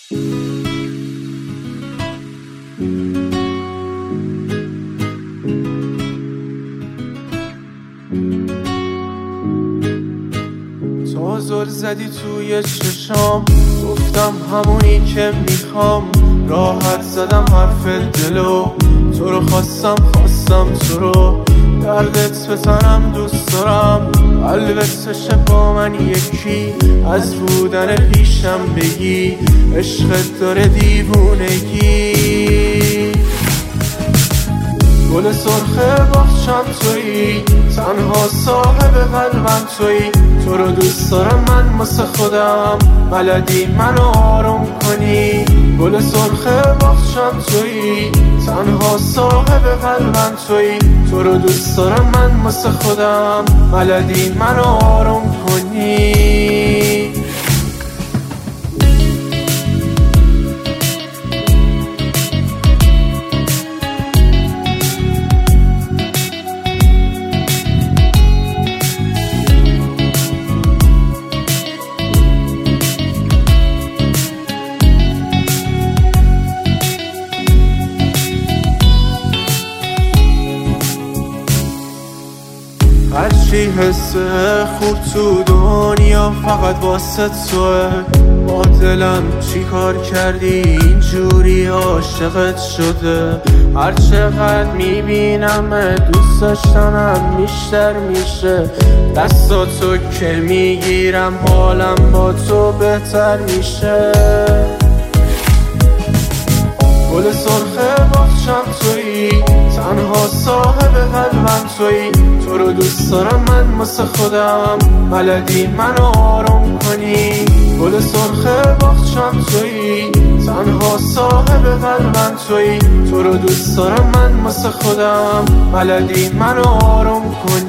تو زل زدی توی چشام، گفتم همونی که میخوام. راحت زدم حرف دلو، تو رو خواستم تو رو. دردت به تنم دوست دارم، قلبت شه با من یکی. از بودن پیشم بگی عشقت داره دیوونگی. گل سرخ باغچم تویی، تنها صاحب قلبم تویی. تو رو دوست دارم من واسه خودم، بلدی منو آروم کنی. گل سرخ باغچم تویی، تنها صاحب قلبم تویی. تو رو دوست دارم من واسه خودم، بلدی منو آروم کنی. هرچی حس خوب تو دنیا فقط واسه توه. با دلم چی کار کردی اینجوری عاشقت شده؟ هر چقدر میبینم دوست داشتنم بیشتر میشه. دستاتو که میگیرم حالم با تو بهتر میشه. گل سرخ باغچم تویی، تنها صاحب قلبم تویی. تو رو دوست دارم من واسه خودم، بلدی منو آروم کنی. گل سرخ باغچم تویی، تنها صاحب قلبم تویی. تو رو دوست دارم من واسه خودم، بلدی منو آروم کنی.